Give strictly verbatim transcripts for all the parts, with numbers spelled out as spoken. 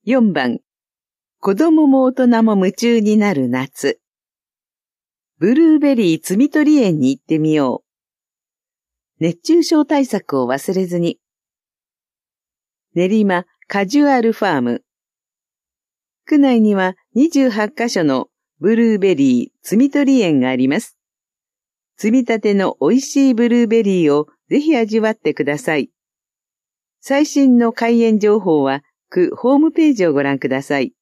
よんばん、子供も大人も夢中になる夏。ブルーベリー摘み取り園に行ってみよう。熱中症対策を忘れずに。練馬カジュアルファーム。区内にはにじゅうはちカ所のブルーベリー摘み取り園があります。摘み立ての美味しいブルーベリーをぜひ味わってください。最新の開園情報は区ホームページをご覧ください。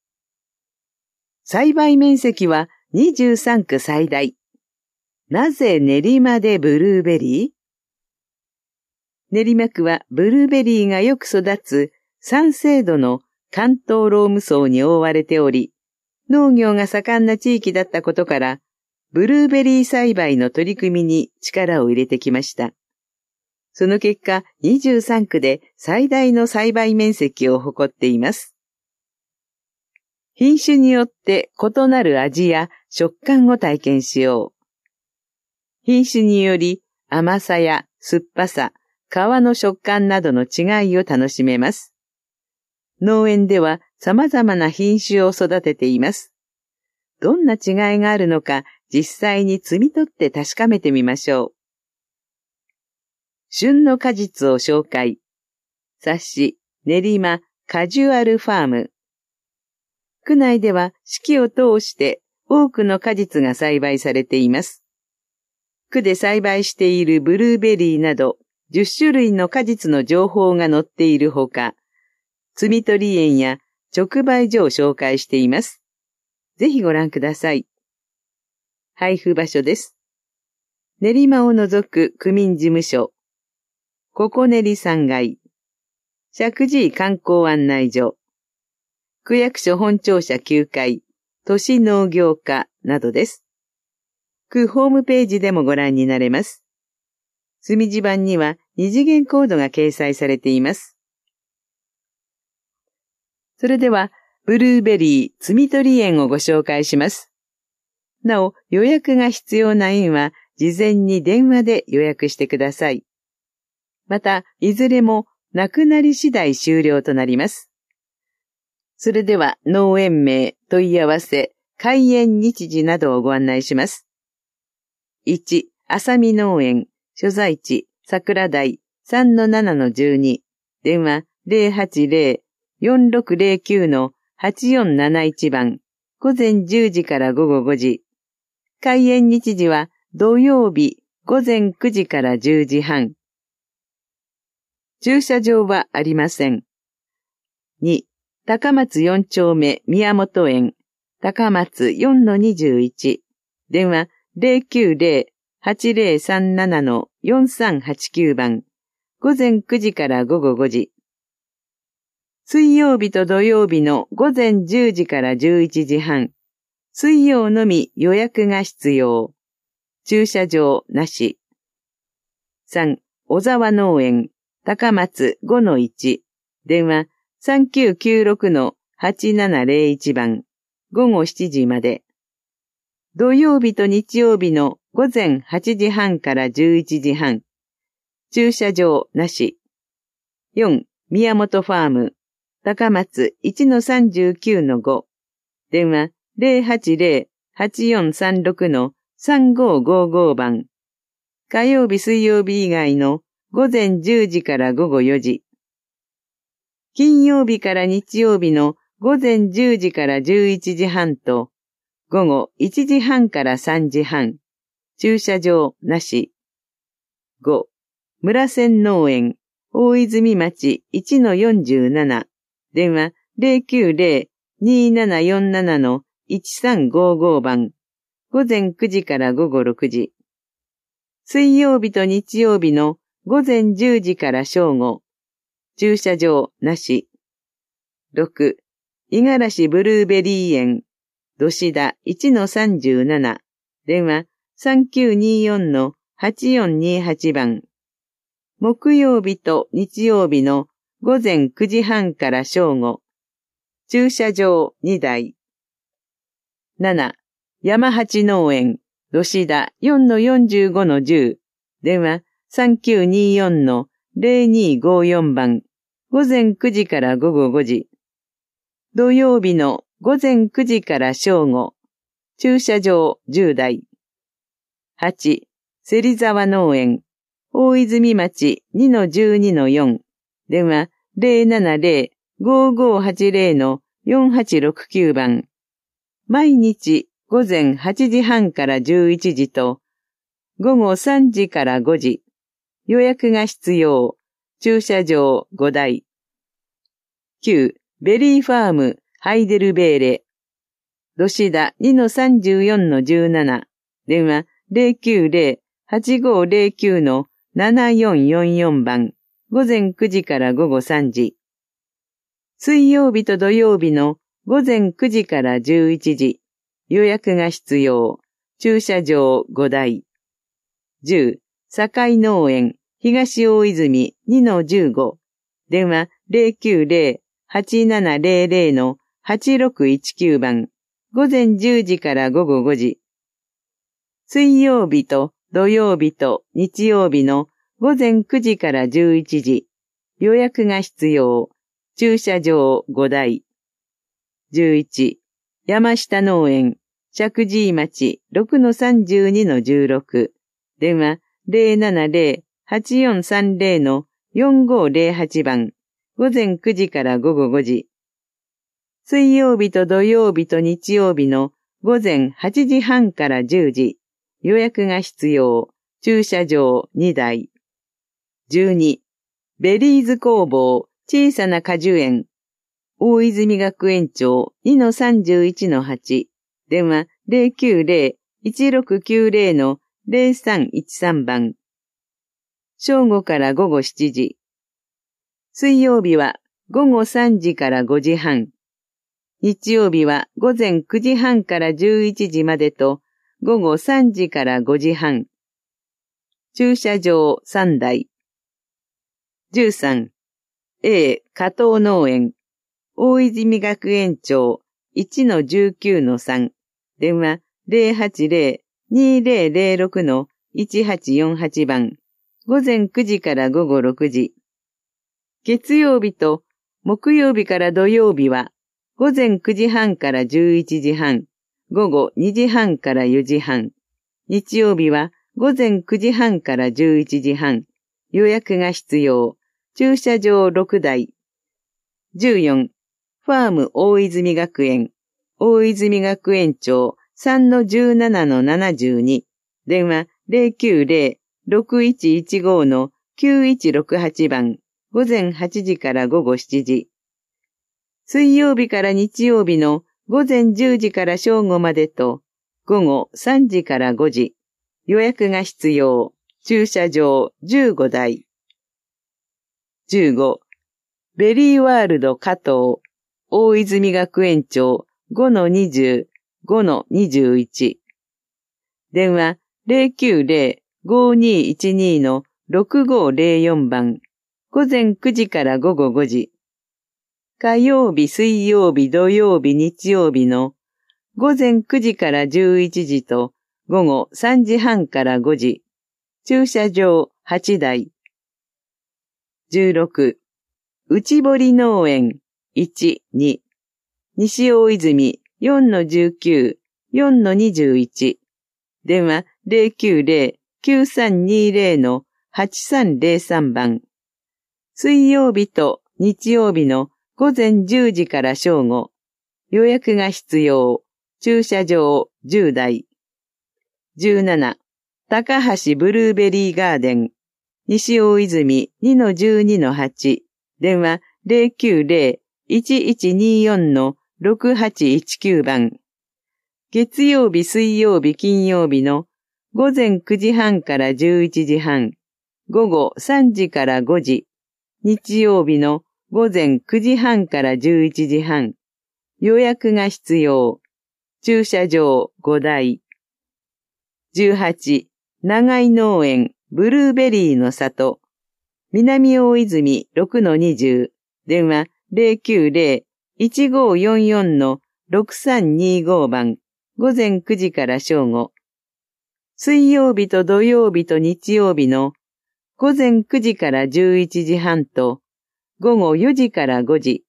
栽培面積はにじゅうさんく最大。なぜ練馬でブルーベリー？練馬区はブルーベリーがよく育つ酸性度の関東ローム層に覆われており、農業が盛んな地域だったことから、ブルーベリー栽培の取り組みに力を入れてきました。その結果、にじゅうさんくで最大の栽培面積を誇っています。品種によって異なる味や食感を体験しよう。品種により甘さや酸っぱさ、皮の食感などの違いを楽しめます。農園では様々な品種を育てています。どんな違いがあるのか実際に摘み取って確かめてみましょう。旬の果実を紹介。冊子、練馬カジュアルファーム。区内では四季を通して多くの果実が栽培されています。区で栽培しているブルーベリーなどじゅっしゅるいの果実の情報が載っているほか、摘み取り園や直売所を紹介しています。ぜひご覧ください。配布場所です。練馬を除く区民事務所、ここ練さんがい、石神井観光案内所、区役所本庁舎きゅうかい、都市農業課などです。区ホームページでもご覧になれます。墨地板には二次元コードが掲載されています。それでは、ブルーベリー摘み取り園をご紹介します。なお、予約が必要な園は、事前に電話で予約してください。また、いずれも、なくなり次第終了となります。それでは、農園名、問い合わせ、開園日時などをご案内します。いち、浅見農園、所在地、桜台 さんのななのじゅうに、電話 ゼロはちゼロ よんろくゼロきゅう のはちよんなないち 番、午前じゅうじから午後ごじ。開園日時は土曜日午前くじからじゅうじはん。駐車場はありません。に、高松よん丁目宮本園、高松 よんのにじゅういち、電話ゼロきゅうゼロ はちゼロさんななのよんさんはちきゅう 番、午前くじから午後ごじ。水曜日と土曜日の午前じゅうじからじゅういちじはん、水曜のみ予約が必要。駐車場なし。さん、小沢農園、高松 ごのいち、電話さんきゅうきゅうろくのはちななゼロいち 番、午後しちじまで。土曜日と日曜日の午前はちじはんからじゅういちじはん。駐車場なし。よん、宮本ファーム、高松 いちのさんじゅうきゅうのご。電話ゼロはちゼロ はちよんさんろくのさんごごご 番。火曜日水曜日以外の午前じゅうじから午後よじ。金曜日から日曜日の午前じゅうじからじゅういちじはんと、午後いちじはんからさんじはん。駐車場なし。ご、村仙農園、大泉町 いちのよんじゅうなな。電話ゼロきゅうゼロ にななよんななのいちさんごご 番。午前くじから午後ろくじ。水曜日と日曜日の午前じゅうじから正午。駐車場なし。ろく、五十嵐ブルーベリー園、土志田 いちのさんじゅうなな。電話さんきゅうによんのはちよんにはち 番。木曜日と日曜日の午前くじはんから正午。駐車場にだい。なな、山八農園、土志田 よんのよんじゅうごのじゅう。電話さんきゅうによんのゼロにごよん 番。午前くじから午後ごじ。 土曜日の午前くじから正午、駐車場じゅうだい。はち、芹沢農園、大泉町 にのじゅうにのよん、電話 ゼロななゼロ ごーごーはちゼロ のよんはちろくきゅう 番。毎日午前はちじはんからじゅういちじと、午後さんじからごじ、予約が必要、駐車場ごだい。きゅう、ベリーファーム、ハイデルベーレ、土田 にのさんじゅうよんのじゅうなな、電話 ゼロきゅうゼロ はちごーゼロきゅう のななよんよんよん 番、午前くじから午後さんじ。水曜日と土曜日の午前くじからじゅういちじ、予約が必要、駐車場ごだい。じゅう、堺農園、東大泉 にのじゅうご、電話 ゼロきゅうゼロ はちななゼロゼロ のはちろくいちきゅう 番、午前じゅうじから午後ごじ。水曜日と土曜日と日曜日の午前くじからじゅういちじ、予約が必要、駐車場ごだい。じゅういち、山下農園、石神井町 ろくのさんじゅうにのじゅうろく、電話 ゼロななゼロ はちよんさんゼロ のよんごーゼロはち 番、午前くじから午後ごじ。水曜日と土曜日と日曜日の午前はちじはんからじゅうじ、予約が必要、駐車場にだい。じゅうに、ベリーズ工房、小さな果樹園、大泉学園町 にのさんじゅういちのはち、電話 ゼロきゅうゼロ いちろくきゅうゼロ のゼロさんいちさん 番。正午から午後しちじ。水曜日は午後さんじからごじはん。日曜日は午前くじはんからじゅういちじまでと午後さんじからごじはん。駐車場さんだい。じゅうさん、A 加藤農園、大泉学園町 いちのじゅうきゅうのさん、電話 ゼロはちゼロ にゼロゼロろく のいちはちよんはち 番、午前くじから午後ろくじ。月曜日と木曜日から土曜日は午前くじはんからじゅういちじはん、午後にじはんからよじはん。日曜日は午前くじはんからじゅういちじはん。予約が必要。駐車場ろくだい。じゅうよん、ファーム大泉学園、大泉学園町 さんのじゅうななのななじゅうに、電話 ゼロきゅうゼロ ろくいちいちご のきゅういちろくはち 番、午前はちじから午後しちじ。水曜日から日曜日の午前じゅうじから正午までと、午後さんじからごじ、予約が必要、駐車場じゅうごだい。じゅうご、ベリーワールド加藤、大泉学園町 ごのにじゅう、ごのにじゅういち。電話 ゼロきゅうゼロ ごにいちに のろくごーゼロよん 番、午前くじから午後ごじ。火曜日、水曜日、土曜日、日曜日の午前くじからじゅういちじと午後さんじはんからごじ。駐車場はちだい。じゅうろく、内堀農園いち、に、西大泉 よんのじゅうきゅう、よんのにじゅういち、電話 ゼロきゅうゼロ きゅうさんにゼロ のはちさんゼロさん 番。水曜日と日曜日の午前じゅうじから正午、予約が必要、駐車場じゅうだい。じゅうなな、高橋ブルーベリーガーデン、西大泉 にのじゅうにのはち、電話 ゼロきゅうゼロ いちいちによん のろくはちいちきゅう 番。月曜日、水曜日、金曜日の午前くじはんからじゅういちじはん、午後さんじからごじ、日曜日の午前くじはんからじゅういちじはん、予約が必要、駐車場ごだい。じゅうはち、長井農園ブルーベリーの里、南大泉 ろくのにじゅう、電話 ゼロきゅうゼロ いちごーよんよん のろくさんにご 番、午前くじから正午。水曜日と土曜日と日曜日の午前くじからじゅういちじはんと午後よじからごじ、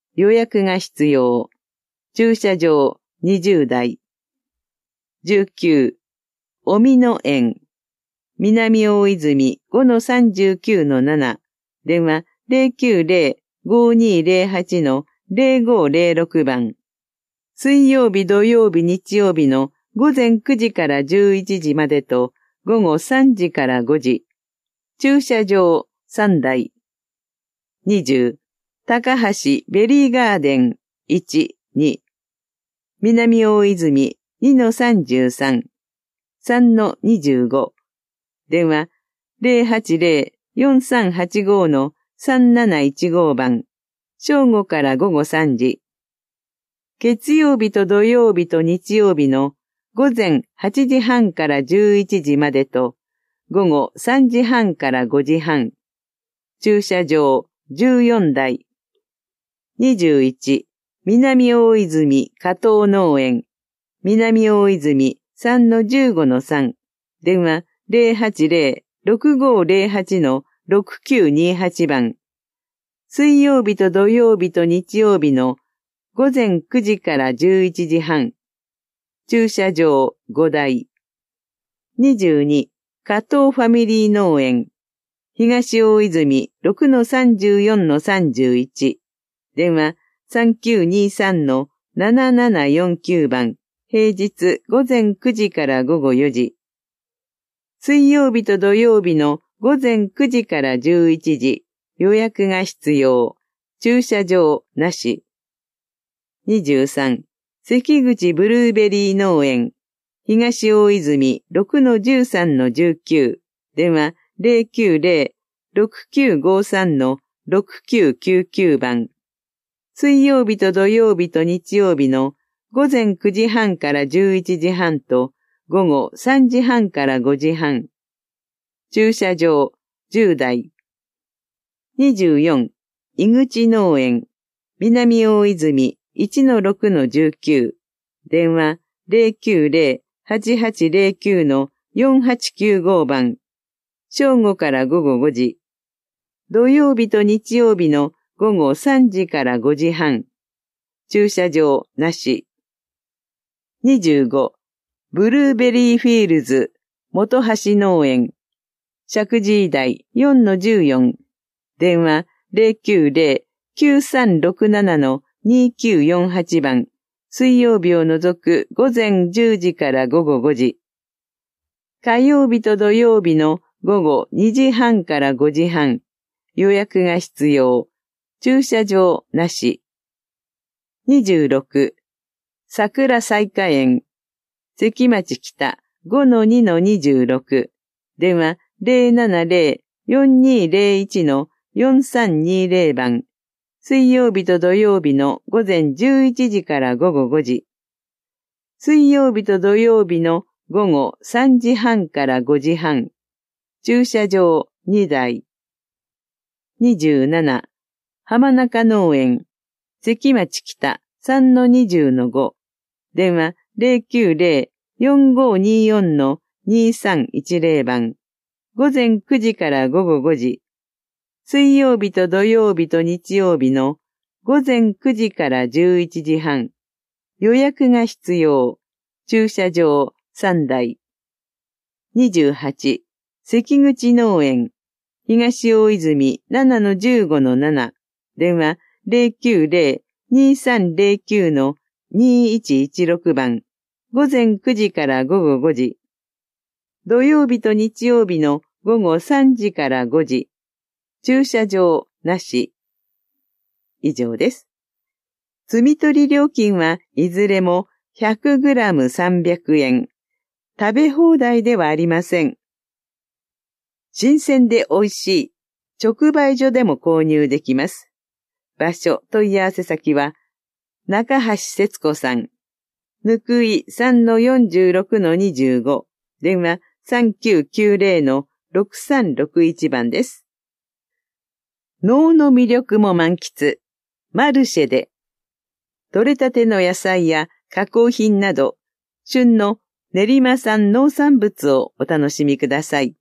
予約が必要。駐車場にじゅうだい。じゅうきゅう、おみの園。南大泉 ごのさんじゅうきゅうのなな。電話 ゼロきゅうゼロ ごにゼロはち のゼロごゼロろく 番。水曜日土曜日日曜日の午前くじからじゅういちじまでと午後さんじからごじ。駐車場さんだい。にじゅう、高橋ベリーガーデンいち、に。南大泉 にのさんじゅうさん、さんのにじゅうご。電話 ゼロはちゼロ よんさんはちご のさんなないちご 番。正午から午後さんじ。月曜日と土曜日と日曜日の午前はちじはんからじゅういちじまでと午後さんじはんからごじはん。駐車場じゅうよんだい。にじゅういち、南大泉加藤農園。南大泉 さんのじゅうごのさん。電話 ゼロはちゼロ ろくごゼロはち のろくきゅうにはち 番。水曜日と土曜日と日曜日の午前くじからじゅういちじはん。駐車場ごだい。にじゅうに、加藤ファミリー農園。東大泉 ろくのさんじゅうよんのさんじゅういち。電話 さんきゅうにさんのななななよんきゅう 番。平日午前くじから午後よじ。水曜日と土曜日の午前くじからじゅういちじ。予約が必要。駐車場なし。にじゅうさん、関口ブルーベリー農園。東大泉 ろくのじゅうさんのじゅうきゅう。電話 ゼロきゅうゼロ ろくきゅうごさんのろくきゅうきゅうきゅう 番。水曜日と土曜日と日曜日の午前くじはんからじゅういちじはんと午後さんじはんからごじはん。駐車場じゅうだい。にじゅうよん、井口農園。南大泉 いちのろくのじゅうきゅう。電話 ゼロきゅうゼロ はちはちゼロきゅう のよんはちきゅうご 番。正午から午後ごじ。土曜日と日曜日の午後さんじからごじはん。駐車場なし。にじゅうご、ブルーベリーフィールズ、元橋農園。石神井台 よんのじゅうよん。電話 ゼロきゅうゼロ きゅうさんろくなな のにきゅうよんはち 番。水曜日を除く午前じゅうじから午後ごじ。火曜日と土曜日の午後にじはんからごじはん。予約が必要。駐車場なし。にじゅうろく、桜彩花園。関町北 ごのにのにじゅうろく。電話 ゼロななゼロ よんにゼロいち のよんさんにゼロ 番。水曜日と土曜日の午前じゅういちじから午後ごじ。水曜日と土曜日の午後さんじはんからごじはん。駐車場にだい。にじゅうなな、浜中農園。関町北 さんのにじゅうのご。電話 ゼロきゅうゼロ よんごによん のにさんいちゼロ 番。午前くじから午後ごじ。水曜日と土曜日と日曜日の午前くじからじゅういちじはん。予約が必要。駐車場さんだい。にじゅうはち、関口農園。東大泉 ななのじゅうごのなな。電話 ゼロきゅうゼロ にさんゼロきゅう のにいちいちろく 番。午前くじから午後ごじ。土曜日と日曜日の午後さんじからごじ。駐車場なし。以上です。積み取り料金はいずれも ひゃくグラムさんびゃくえん。食べ放題ではありません。新鮮で美味しい直売所でも購入できます。場所、問い合わせ先は、中橋節子さん。ぬくい さんのよんじゅうろくのにじゅうご。電話 さんきゅうきゅうゼロ のろくさんろくいち 番です。農の魅力も満喫。マルシェで。採れたての野菜や加工品など、旬の練馬産農産物をお楽しみください。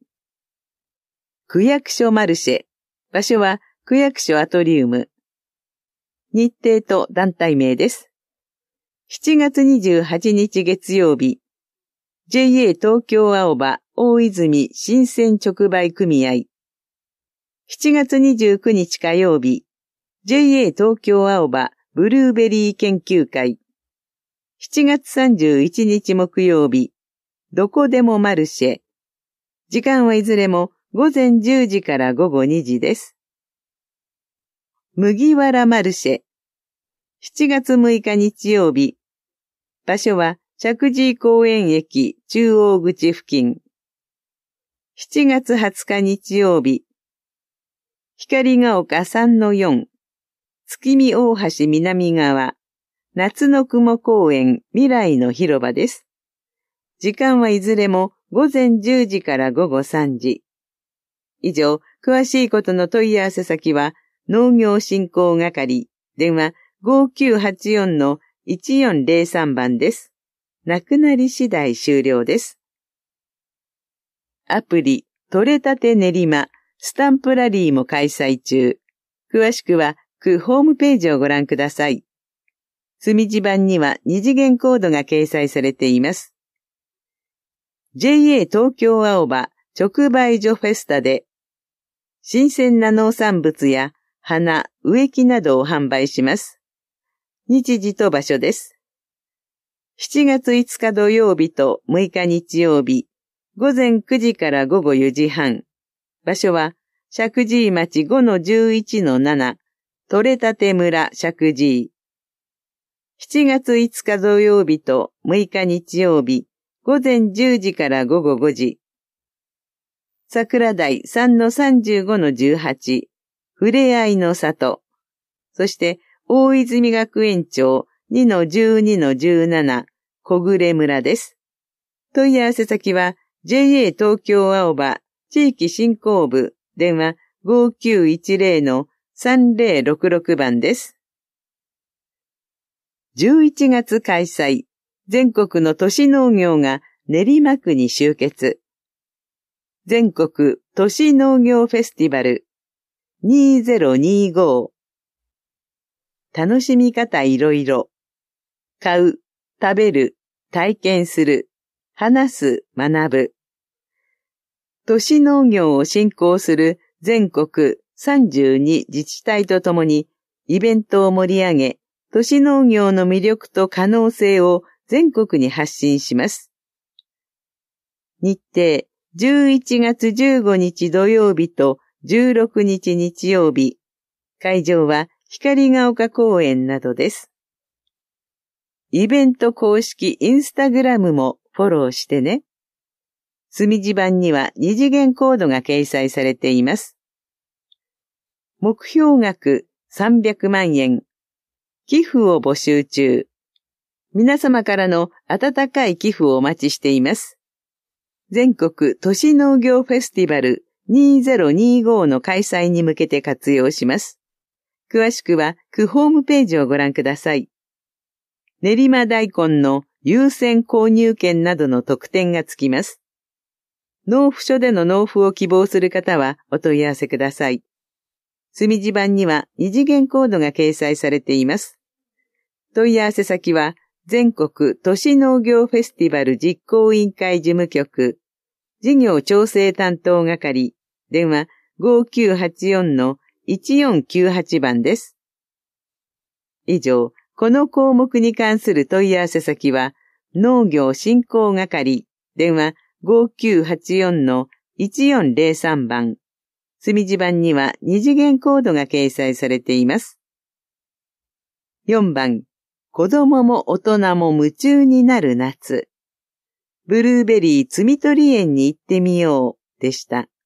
区役所マルシェ。場所は区役所アトリウム。 日程と団体名です。しちがつにじゅうはちにち月曜日、ジェイエー 東京青葉大泉新鮮直売組合。しちがつにじゅうくにち火曜日、ジェイエー 東京青葉ブルーベリー研究会。しちがつさんじゅういちにち木曜日、どこでもマルシェ。時間はいずれもごぜんじゅうじからごごにじです。麦わらマルシェ。しちがつむいか日曜日。場所は石神井公園駅中央口付近。しちがつはつか日曜日。光が丘 さんのよん。月見大橋南側。夏の雲公園未来の広場です。時間はいずれもごぜんじゅうじからごごさんじ。以上、詳しいことの問い合わせ先は、農業振興係、電話 ごきゅうはちよんのいちよんぜろさん 番です。なくなり次第終了です。アプリ、取れたて練馬、スタンプラリーも開催中。詳しくは、区ホームページをご覧ください。墨地版には二次元コードが掲載されています。ジェイエー 東京青葉直売所フェスタで、新鮮な農産物や花、植木などを販売します。日時と場所です。しちがついつか土曜日とむいか日曜日、ごぜんくじからごごよじはん。場所は、石神井町 ごのじゅういちのなな、取れたて村石神井。しちがついつか土曜日とむいか日曜日、ごぜんじゅうじからごごごじ。桜台 さんのさんじゅうごのじゅうはち、ふれあいの里。そして、大泉学園町 にのじゅうにのじゅうなな、小暮村です。問い合わせ先は、ジェイエー 東京青葉地域振興部、電話 ごきゅういちぜろのさんぜろろくろく 番です。じゅういちがつ開催、全国の都市農業が練馬区に集結。全国都市農業フェスティバルにせんにじゅうご。楽しみ方いろいろ。買う、食べる、体験する、話す、学ぶ。都市農業を振興する全国さんじゅうに自治体とともにイベントを盛り上げ、都市農業の魅力と可能性を全国に発信します。日程、じゅういちがつじゅうごにち土曜日とじゅうろくにち日曜日。会場は光が丘公園などです。イベント公式インスタグラムもフォローしてね。墨地版には二次元コードが掲載されています。目標額さんびゃくまんえん。寄付を募集中。皆様からの温かい寄付をお待ちしています。全国都市農業フェスティバルにせんにじゅうごの開催に向けて活用します。詳しくは区ホームページをご覧ください。練馬大根の優先購入券などの特典がつきます。納付書での納付を希望する方はお問い合わせください。墨地版には二次元コードが掲載されています。問い合わせ先は全国都市農業フェスティバル実行委員会事務局事業調整担当係電話 ごきゅうはちよんのいちよんきゅうはち 番です。以上、この項目に関する問い合わせ先は農業振興係電話 ごきゅうはちよんのいちよんぜろさん 番。墨地版には二次元コードが掲載されています。よんばん、子供も大人も夢中になる夏。ブルーベリー摘み取り園に行ってみようでした。